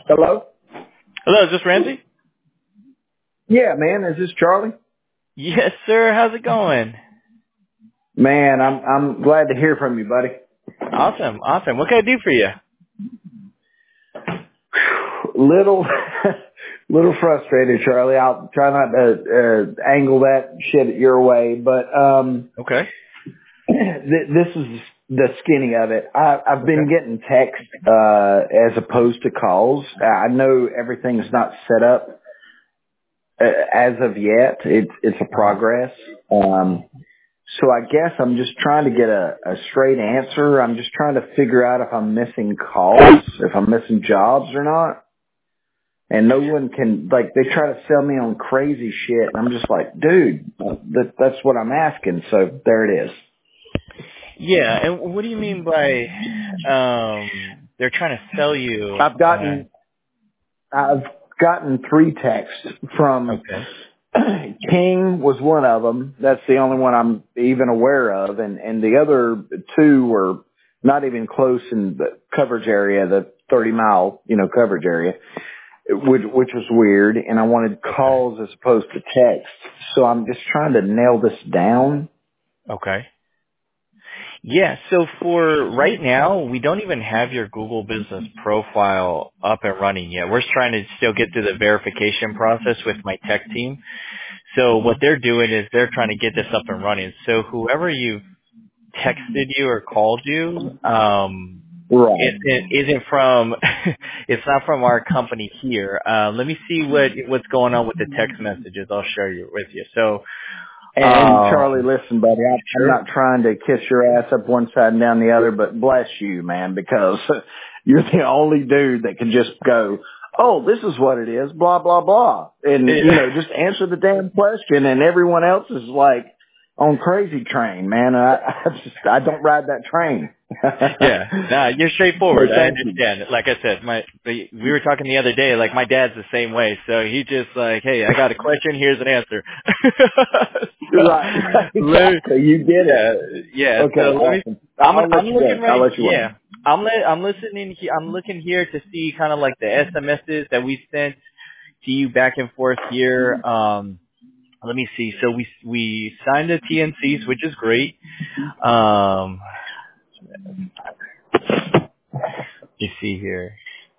Hello? Hello, is this Ramsey? Yeah, man. Is this Charlie? Yes, sir. How's it going? Man, I'm glad to hear from you, buddy. Awesome. What can I do for you? Little, little frustrated, Charlie. I'll try not to angle that shit your way, but Okay. this is the skinny of it. I've been getting text as opposed to calls. I know everything's not set up as of yet. It's a progress. So I guess I'm just trying to get a straight answer. I'm just trying to figure out if I'm missing calls, if I'm missing jobs or not. And no one can, like, they try to sell me on crazy shit. And I'm just like, dude, that's what I'm asking. So there it is. Yeah, and what do you mean by they're trying to sell you? I've gotten 3 texts from Okay. King was one of them. That's the only one I'm even aware of. And the other 2 were not even close in the coverage area, the 30-mile, coverage area, which was weird. And I wanted calls as opposed to text. So I'm just trying to nail this down. Okay. Yeah, so for right now, we don't even have your Google Business profile up and running yet. We're trying to still get through the verification process with my tech team. So what they're doing is they're trying to get this up and running. So whoever you've texted you or called you, Right. it isn't from, it's not from our company here. Let me see what's going on with the text messages. I'll share you with you. So, And Charlie, listen, buddy, I'm sure. not trying to kiss your ass up one side and down the other, but bless you, man, because you're the only dude that can just go, oh, this is what it is, blah, blah, blah. And, just answer the damn question. And everyone else is like on crazy train, man. I don't ride that train. Yeah, nah, you're straightforward. So I thank you. understand. Like I said, we were talking the other day. Like my dad's the same way. So he just like, hey, I got a question. Here's an answer. Right. Exactly. You get it. Yeah. Okay. So Awesome. I'm I'll let you looking go. I'll right. let you Yeah. work. I'm listening. I'm looking here to see kind of like the SMSs that we sent to you back and forth here. Let me see. So we signed the TNCs, which is great. You see here.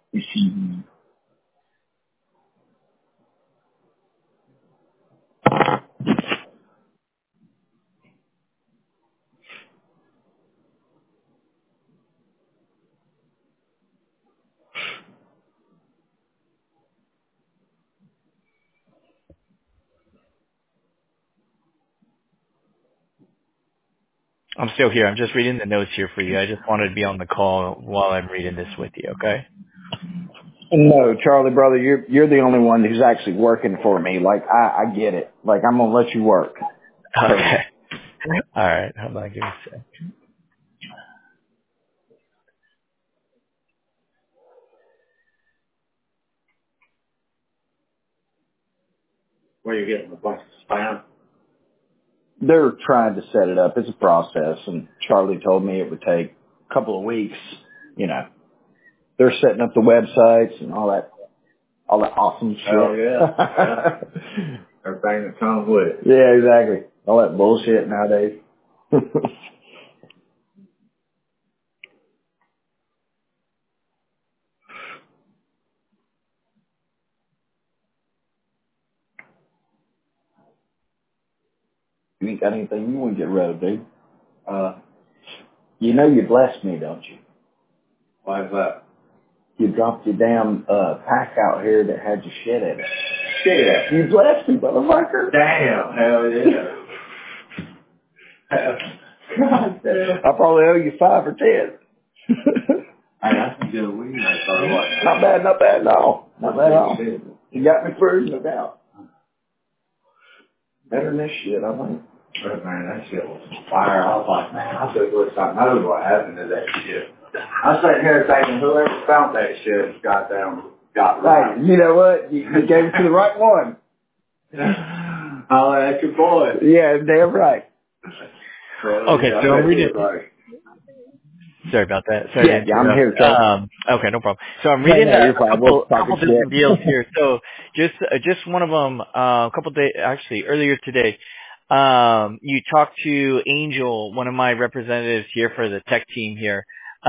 I'm still here. I'm just reading the notes here for you. I just wanted to be on the call while I'm reading this with you, okay? No, Charlie, brother, you're the only one who's actually working for me. Like, I get it. Like, I'm gonna let you work. Okay. All right. Hold on. Give me a sec. Where you getting a bunch of spam? They're trying to set it up. It's a process, and Charlie told me it would take a couple of weeks. They're setting up the websites and all that awesome shit. Oh yeah. Everything that comes with it. Yeah, exactly. All that bullshit nowadays. You ain't got anything you want to get rid of, dude? You know you blessed me, don't you? Why is that? You dropped your damn pack out here that had your shit in it. Shit. You blessed me, motherfucker. Damn. Hell yeah. God damn. I probably owe you 5 or 10. Hey, that's some good weed. Not bad, not bad at all. Not bad at all. You got me through, no doubt. Better than this shit, I think. But man, that shit was fire. I was like, man, I should wish I know what happened to that shit. I was sitting here thinking, whoever found that shit, goddamn, got right. Hey, you know what? You gave it to the right one. Oh, that's your boy. Yeah, damn right. Okay, so I'm reading. Sorry about that. Sorry to Yeah, I'm here, interrupt. Joe. Okay, no problem. So I'm No, reading no, you're a fine. We'll talk couple shit. different deals here. So just one of them, a couple days, actually earlier today, you talked to Angel, one of my representatives here for the tech team here.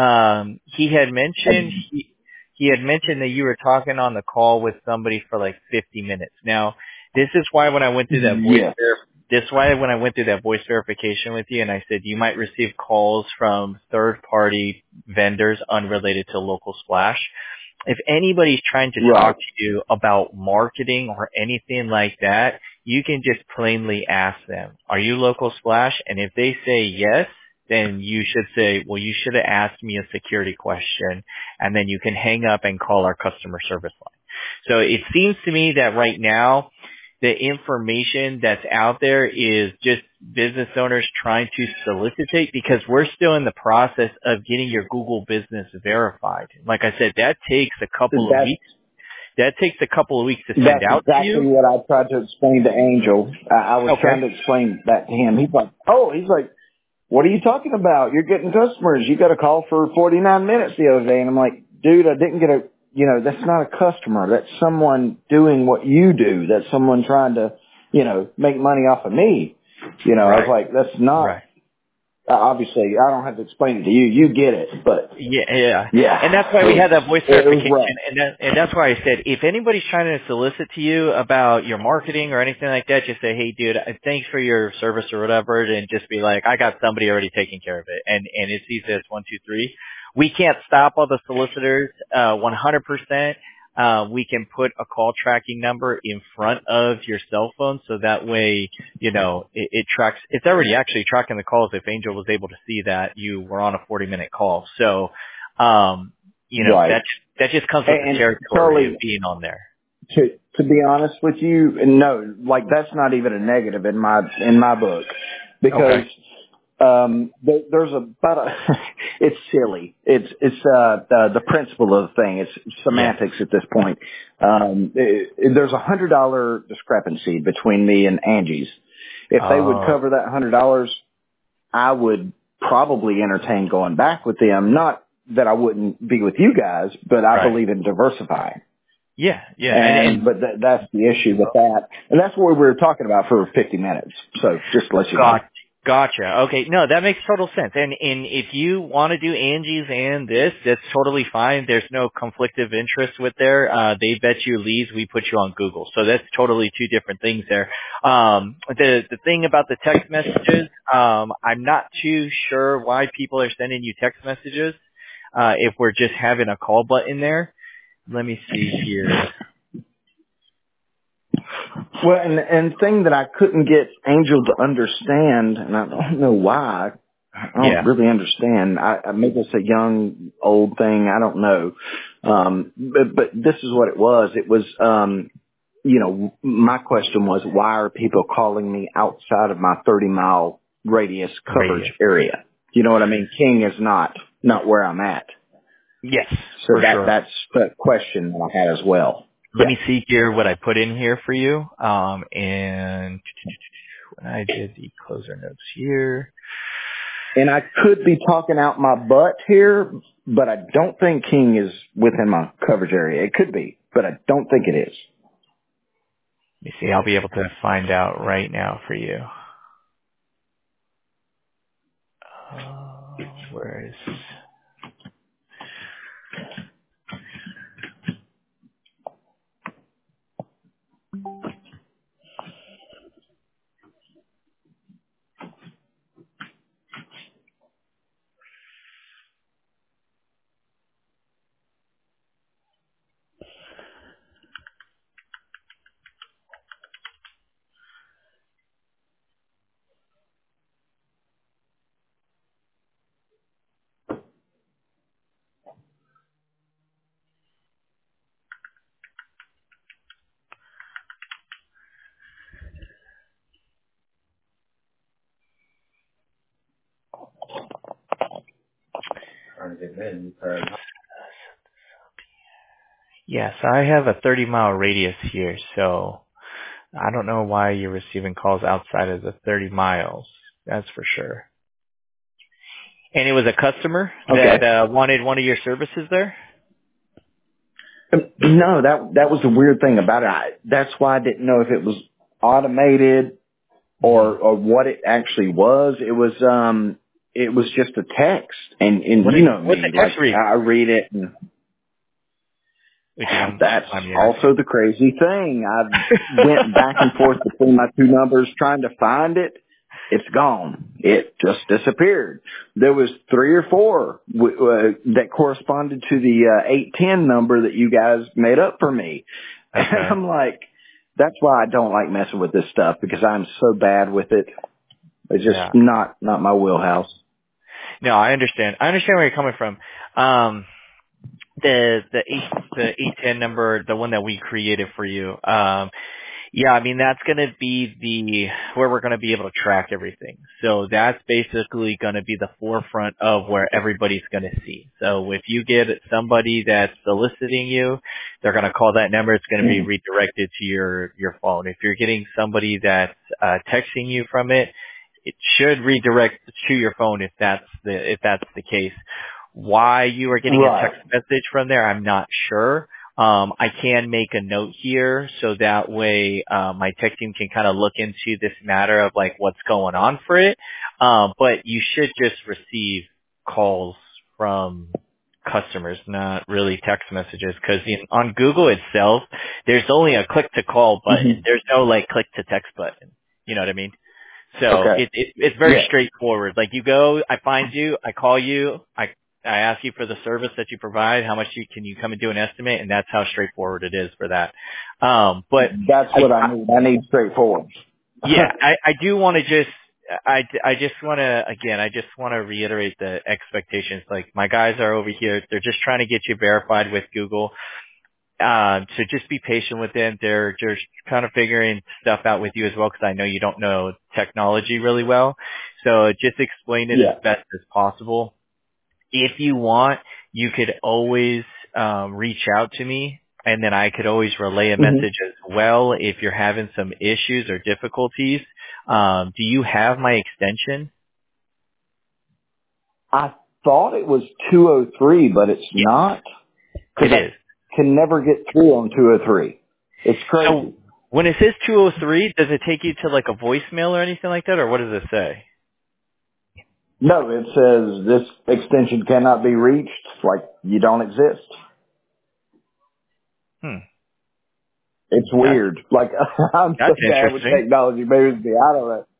He had mentioned he had mentioned that you were talking on the call with somebody for like 50 minutes. Now, this is why when I went through that Yeah. this is why when I went through that voice verification with you and I said you might receive calls from third-party vendors unrelated to Local Splash. If anybody's trying to Right. talk to you about marketing or anything like that, you can just plainly ask them, are you Local Splash? And if they say yes, then you should say, well, you should have asked me a security question, and then you can hang up and call our customer service line. So it seems to me that right now, the information that's out there is just business owners trying to solicitate because we're still in the process of getting your Google business verified. Like I said, that takes a couple of weeks. That takes a couple of weeks to send That's out to exactly you. what I tried to explain to Angel. I was Okay. trying to explain that to him. He's like, what are you talking about? You're getting customers. You got a call for 49 minutes the other day. And I'm like, dude, I didn't get that's not a customer. That's someone doing what you do. That's someone trying to, make money off of me. I was Right. like, that's not, Right. obviously, I don't have to explain it to you. You get it. But Yeah. yeah, And that's why we had that voice it was verification. rough. And that's why I said, if anybody's trying to solicit to you about your marketing or anything like that, just say, hey, dude, thanks for your service or whatever, and just be like, I got somebody already taking care of it. And it's easy as 1, 2, 3. We can't stop all the solicitors, 100%. We can put a call tracking number in front of your cell phone so that way, it tracks, it's already actually tracking the calls if Angel was able to see that you were on a 40-minute call. So, Right. that just comes with the And territory Charlie, of being on there. to be honest with you, no, like that's not even a negative in my book because Okay. there's it's silly. It's the principle of the thing. It's Yeah. semantics at this point. There's $100 discrepancy between me and Angie's. If they would Oh, cover that $100, I would probably entertain going back with them. Not that I wouldn't be with you guys, but I right. believe in diversifying. Yeah. And But that's the issue with that. And that's what we were talking about for 50 minutes. So just to let you know. Gotcha. Okay. No, that makes total sense. And if you want to do Angie's and this, that's totally fine. There's no conflict of interest with there. They bet you leads, we put you on Google. So that's totally two different things there. The thing about the text messages, I'm not too sure why people are sending you text messages, if we're just having a call button there. Let me see here. Well, and thing that I couldn't get Angel to understand, and I don't know why. I don't Yeah. really understand. Maybe it's a young, old thing. I don't know. But this is what it was. It was, my question was, why are people calling me outside of my 30-mile radius coverage Radius. area? You know what I mean? King is not where I'm at. Yes, So for sure. that's the question that I had as well. Let Yeah. me see here what I put in here for you. And when I did the closer notes here. And I could be talking out my butt here, but I don't think King is within my coverage area. It could be, but I don't think it is. Let me see. I'll be able to find out right now for you. Where is? Yes, I have a 30-mile radius here, so I don't know why you're receiving calls outside of the 30 miles. That's for sure. And it was a customer Okay. that wanted one of your services there? No, that was the weird thing about it. That's why I didn't know if it was automated or what it actually was. It was just a text, and you know What's me, the like text read? I read it, and If you don't that's mind me also asking. the crazy thing. I went back and forth between my two numbers trying to find it. It's gone. It just disappeared. There was 3 or 4 that corresponded to the 810 number that you guys made up for me. And Okay. I'm like, that's why I don't like messing with this stuff, because I'm so bad with it. It's just Yeah. not my wheelhouse. No, I understand. I understand where you're coming from. The 810 number, the one that we created for you. Yeah, I mean, that's going to be where we're going to be able to track everything. So that's basically going to be the forefront of where everybody's going to see. So if you get somebody that's soliciting you, they're going to call that number. It's going to be redirected to your phone. If you're getting somebody that's texting you from it, it should redirect to your phone if that's the case. Why you are getting a Right. text message from there, I'm not sure. I can make a note here so that way my tech team can kind of look into this matter of like what's going on for it. But you should just receive calls from customers, not really text messages, because on Google itself, there's only a click to call button. Mm-hmm. There's no like click to text button. You know what I mean? So Okay. it's very Yeah. straightforward. Like you go, I find you, I call you, I ask you for the service that you provide, how much can you come and do an estimate, and that's how straightforward it is for that. But That's what I need. I need straightforward. yeah, I do want to I just want to, again, I just want to reiterate the expectations. Like my guys are over here, they're just trying to get you verified with Google. So just be patient with them. They're just kind of figuring stuff out with you as well, because I know you don't know technology really well. So just explain it Yeah. as best as possible. If you want, you could always reach out to me, and then I could always relay a Mm-hmm. message as well if you're having some issues or difficulties. Do you have my extension? I thought it was 203, but it's Yes, not, it because is. I can never get through on 203. It's So crazy. when it says 203, does it take you to like a voicemail or anything like that, or what does it say? No, it says this extension cannot be reached, like you don't exist. Hmm. It's That's weird. Like, I'm so that's bad with interesting. technology, maybe it's me, I don't know.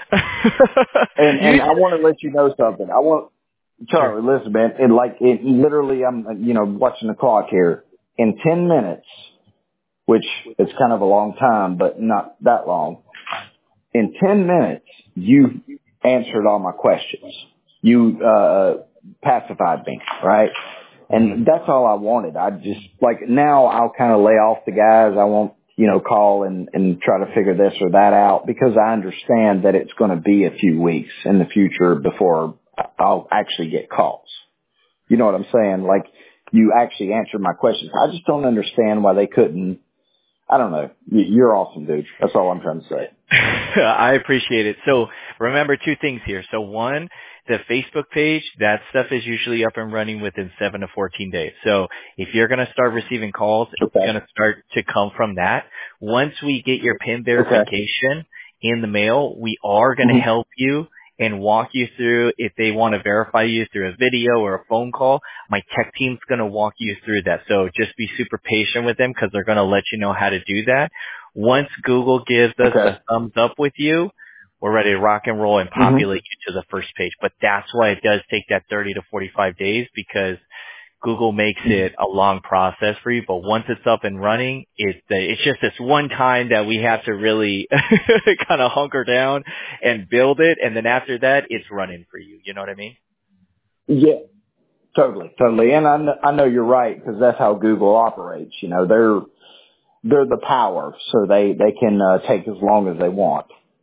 And You I want to let you know something. sure. Charlie, listen, man, it literally, I'm, watching the clock here. In 10 minutes, which is kind of a long time, but not that long. In 10 minutes, you answered all my questions. You, pacified me, right? Hmm. And that's all I wanted. I just, like, now I'll kind of lay off the guys. I won't, call and try to figure this or that out, because I understand that it's going to be a few weeks in the future before I'll actually get calls. You know what I'm saying? Like, you actually answered my questions. I just don't understand why they couldn't. I don't know. You're awesome, dude. That's all I'm trying to say. I appreciate it. So remember 2 things here. So one, the Facebook page, that stuff is usually up and running within 7 to 14 days. So if you're going to start receiving calls, it's Okay. going to start to come from that. Once we get your PIN Okay. verification in the mail, we are going to Mm-hmm. help you and walk you through if they want to verify you through a video or a phone call. My tech team's going to walk you through that. So just be super patient with them, because they're going to let you know how to do that. Once Google gives us Okay. the thumbs up with you, we're ready to rock and roll and Mm-hmm. populate you to the first page. But that's why it does take that 30 to 45 days, because Google makes it a long process for you. But once it's up and running, it's just this one time that we have to really kind of hunker down and build it. And then after that, it's running for you. You know what I mean? Yeah. Totally. And I know you're right, because that's how Google operates. They're the power, so they can take as long as they want.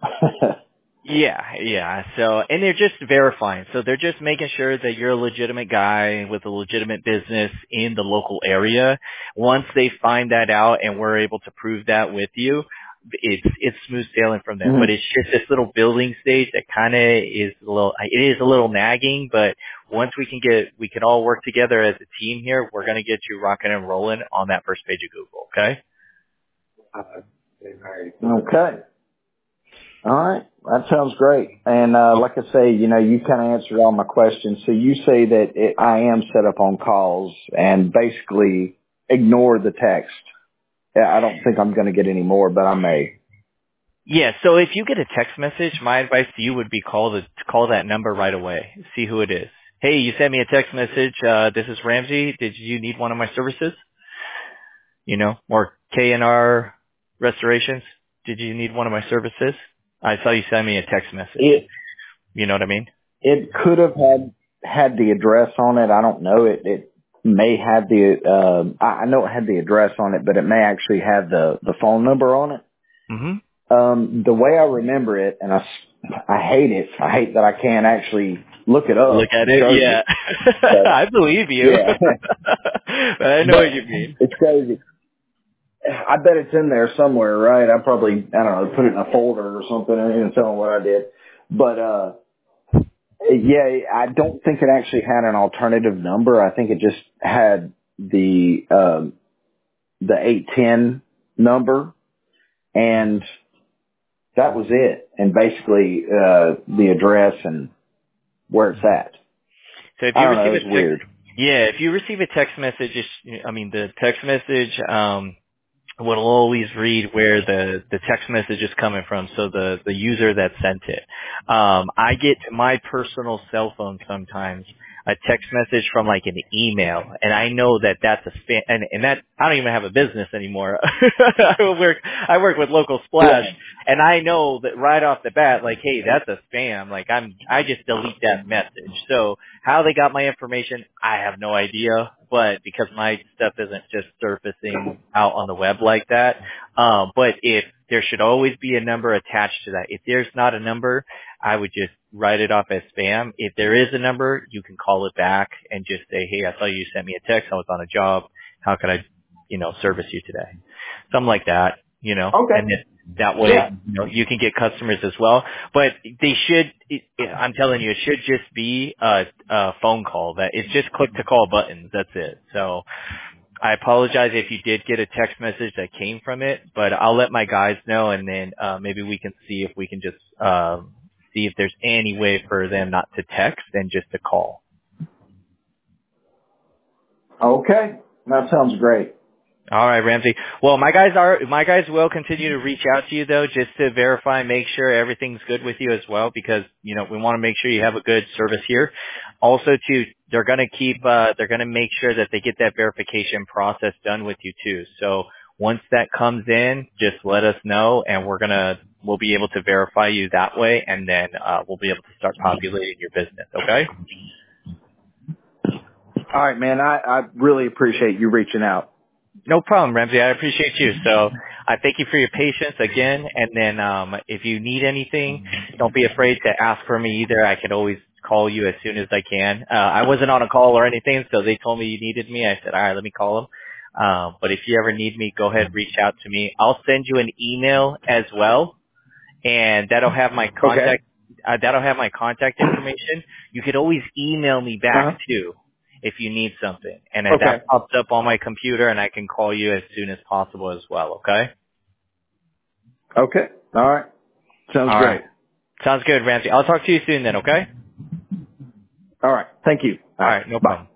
Yeah. So, and they're just verifying. So they're just making sure that you're a legitimate guy with a legitimate business in the local area. Once they find that out and we're able to prove that with you, it's smooth sailing from there. Mm-hmm. But it's just this little building stage that kind of is a little nagging. But once we can all work together as a team here, we're going to get you rocking and rolling on that first page of Google. Okay. Okay. All right. That sounds great. And like I say, you kind of answered all my questions. So you say that I am set up on calls and basically ignore the text. I don't think I'm going to get any more, but I may. Yeah, so if you get a text message, my advice to you would be call that number right away. See who it is. Hey, you sent me a text message. This is Ramsey. Did you need one of my services? Or KNR Restorations. Did you need one of my services? I saw you send me a text message. You know what I mean? It could have had the address on it. I don't know. It may have I know it had the address on it, but it may actually have the phone number on it. Mm-hmm. The way I remember it, and I hate it. I hate that I can't actually look it up. Look at it, yeah. I believe you. Yeah. I know what you mean. It's crazy. I bet it's in there somewhere, right? I don't know, put it in a folder or something. I didn't tell them what I did. But, yeah, I don't think it actually had an alternative number. I think it just had the 810 number, and that was it. And basically, the address and where it's at. So if you receive it's weird. Yeah, if you receive a text message, the text message, will always read where the text message is coming from, so the user that sent it. I get to my personal cell phone sometimes a text message from like an email, and I know that that's a spam, and that I don't even have a business anymore. I work with Local Splash, and I know that right off the bat, like, hey, that's a spam. Like I just delete that message. So how they got my information, I have no idea. But because my stuff isn't just surfacing out on the web like that, but if there should always be a number attached to that. If there's not a number, I would just write it off as spam. If there is a number, you can call it back and just say, hey, I saw you sent me a text. I was on a job. How can I, service you today? Something like that, Okay. And that way, you can get customers as well. But they should, I'm telling you, it should just be a phone call. That it's just click to call buttons. That's it. So I apologize if you did get a text message that came from it, but I'll let my guys know, and then maybe we can see if we can just see if there's any way for them not to text and just to call. Okay, that sounds great. All right, Ramsey. Well, my guys will continue to reach out to you though, just to verify, make sure everything's good with you as well, because we want to make sure you have a good service here. Also, too, they're going to make sure that they get that verification process done with you too. So once that comes in, just let us know, and we'll be able to verify you that way, and then we'll be able to start populating your business. Okay. All right, man. I really appreciate you reaching out. No problem, Ramsey. I appreciate you. So I thank you for your patience again. And then if you need anything, don't be afraid to ask for me either. I can always call you as soon as I can. I wasn't on a call or anything, so they told me you needed me. I said, all right, let me call them. But if you ever need me, go ahead, reach out to me. I'll send you an email as well, and that'll have my contact. Okay. That'll have my contact information. You could always email me back too, if you need something. And that pops up on my computer, and I can call you as soon as possible as well, okay? Okay. All right. Sounds great. Right. Sounds good, Ramsey. I'll talk to you soon then, okay? All right. Thank you. All right. No problem.